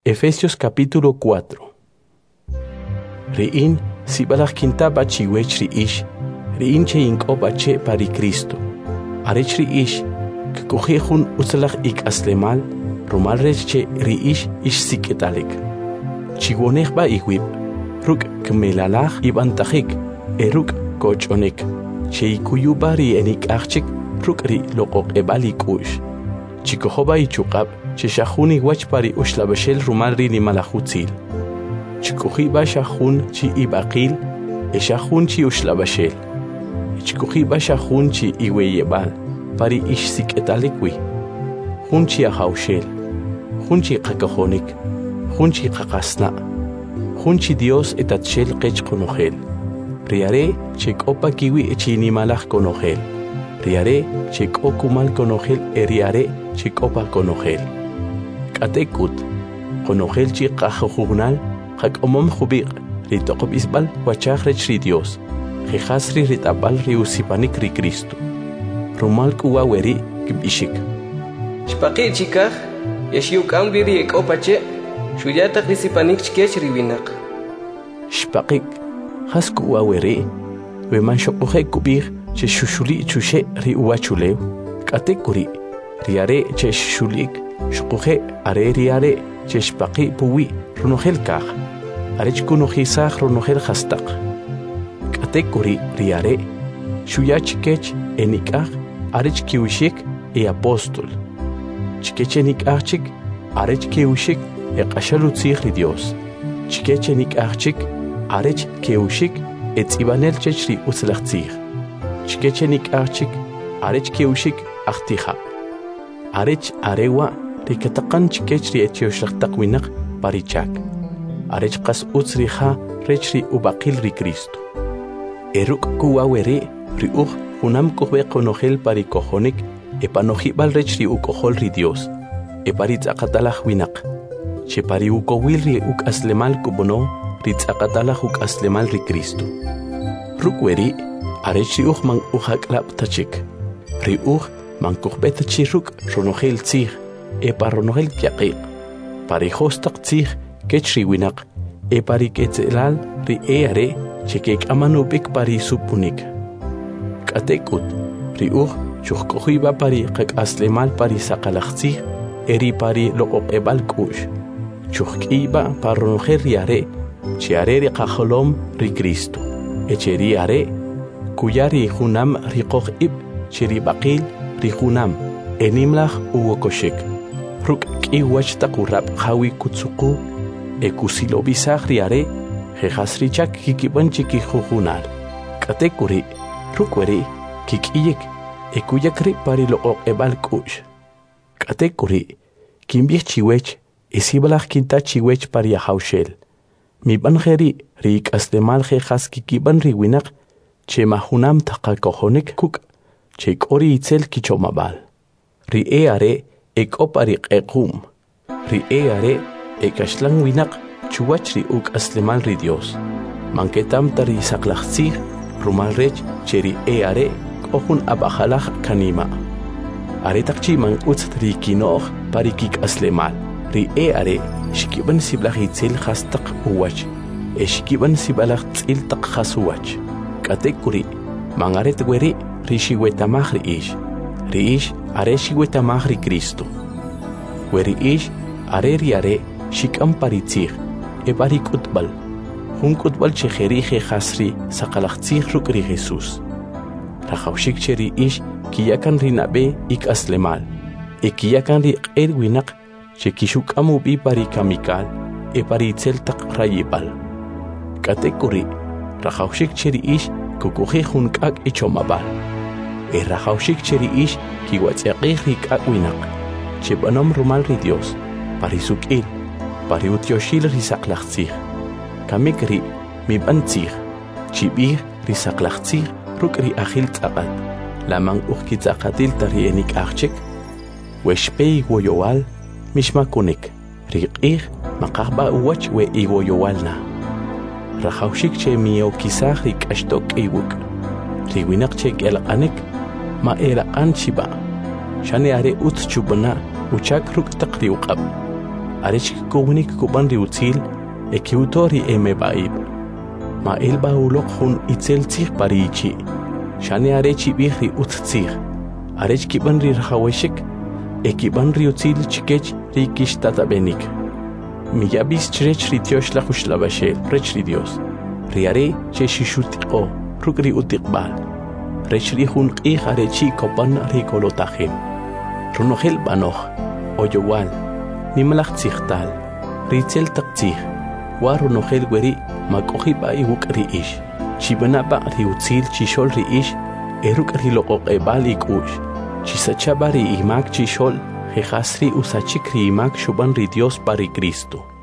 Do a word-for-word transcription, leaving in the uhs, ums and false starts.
Efesios capítulo cuatro. Riin sibalach kintaba chiwech riish, riin che inkoba che pari Cristo. Arech riish, que cogejun usalach ik aslemal, rumal rech che riish ish siketalik. Chigonech ba iwib, ruk kmelalach ibantajik, eruk kochonek. Che ikuyuba ri enik achik, ruk ri lokok ebalik ush. Chikohoba ichukab, che shahuni wach pari ushlabashel rumal ri ni malachutzil. Chikuhiba shahun chi ibaqil, e shahun chi ushlabashel. Chikuhiba shahun chi iweyebal, pari ish siketalikwi. Hun chi ahaushel, hun chi kakahonik, hun chi kakasna, hun chi Dios etatshel kech konohel. Riare chek opa kiwi echini malach konohel. Riare chek okumal konohel e riare chek opa konohel. Katekut, konohel chi kajugunal, hak omom jubiq, ritokob isbal wachachrech ri Dios, jejasri ritabal riusipanik ri Cristo. Rumal kuwa weri kibishik. Shpaqi chikaj, yashiuk amri ri ek opache, shuyata risipanik chkech riwinak. Shpaqik, has kuwa weri, weman shokoje kubir, che shushuli chushe ri uachulew, katekuri, riare che shulik, shokoje are riare, che shpaqi puwi, runohel kaj. Arech kunohisach runohel hastak. Katekuri riare, shuyachkech enikaj, arech kiwishik e apóstol. Chikechenik achik, arech kiwishik e kashalutzich ri Dios. Chikechenik achik, arech kiwishik e tzibanel chechri utzlachtzich. Chikechenik achik, arech kiwishik achticha. Arech arewa rikatakan chikechri etioshlachtakwinak parichak. Arech kas utzriha rechri ubaqil ri Cristo. Eruk kuwawere ri uj unam kohbe konohel pari kohonik e panojibal rechri ukohol ri Dios. E pari tzakatalach winak. Che pari ukowil ri uk aslemal kubono ri tzakatalach uk aslemal ri Cristo. Rukweri arech ri uj man ujaklap tachik. Ri uj man kohbe tachiruk ronohel tzich e paronohel kyaqiq. Pari hostak tzich kechri winak, e pari ketzelal ri eare, chekek amanubik pari supunik. Katekut, ri uj, chuhkohiba pari kak aslemal pari sakalachzi, eri pari look ebal kush. Chuhkiba paronoher riare, chiare ri kajolom ri Cristo. Echeri are, kuyari hunam ri koh ib, chiri bakil ri hunam, enimlach uwokoshek. Ruk ki wachtakurab hawi kutsuku, ekusilo bisagriare, jejasrichak kikibanchi kijujunal. Katekuri, rukweri, kikiyek, ekuyakri pari lo ebal kush. Katekuri, kimbich chiwech, esibalach kinta chiwech pari ahaushel. Mi banjeri, rik aslemal jejas kikiban riwinak, che mahunam takakohonek kuk, che kori itzel kichomabal. Ri eare, ek oparik ekum. Ri eare, ekashlang winak chuwachri uk aslemal ri Dios. Manketam tari saklachtzig, rumal rech cheri eare kohun abajalach kanima. Aretakchi man utzri kinoch parikik aslemal. Ri eare shikiban siblach itzil hastak uwach. E shikiban sibalach tzil tak hasuwach. Katekuri, mangaret weri rishiwetamach ri ish. Ri ish are shiwetamach ri Cristo. Weri ish are riare shikam paritzig, e barik utbal. Hun kutbal chejeri jejasri sakalachtzig rukri Jesús. Rajaushik cheri ish kiyakan rinabe ik aslemal. E kiyakan ri erwinak chekishuk amubi parikamikal, e paritzel tak rayibal. Katekuri, rajaushik cheri ish kukuje hun kak ichomabal. E rajaushik cheri ish kiwatzekig rikak winak. Chebanom rumal ri Dios. Parisukil, pariutyoshil risaklachtzig. Kamikri, mi bantzig. Chibir risaklachtzig, rukri achil tzaqat. Lamang uhkitzaqatil tari enik achchek. Weshpei woyowal, mishmakunik. Riqig, makahba uwach we iwoyowalna. Rajaushik che miokisach rik ashtok iwuk. Riwinak chek elaqanek, ma elaqan chiba. Shane are ut chubana, uchak ruk takri uqab. arech kikownik kuban ri utzil ekiutori eme baib ma el baulok hun itzel tzig parichi shane arechi bihri utzig arech kiban ri rahaweshik ekiban ri utzil chikech ri kishtata benik miyabis chrech ri tiosh la khushlabashe rech ri dios riare che shishutiqo rukri utiqbal rech ri hun qih arechi kopan ri kolotahim runohel banoh oyowal nimlach tzigtal ritzel taqtzig waru nohel weri makohi ba iwuk ri ish chibana ba ri utzil chishol ri ish eruk ri loqoq ebal ikush chisachaba ri imak chishol jehasri usachik ri imak shuban ri Dios pari Cristo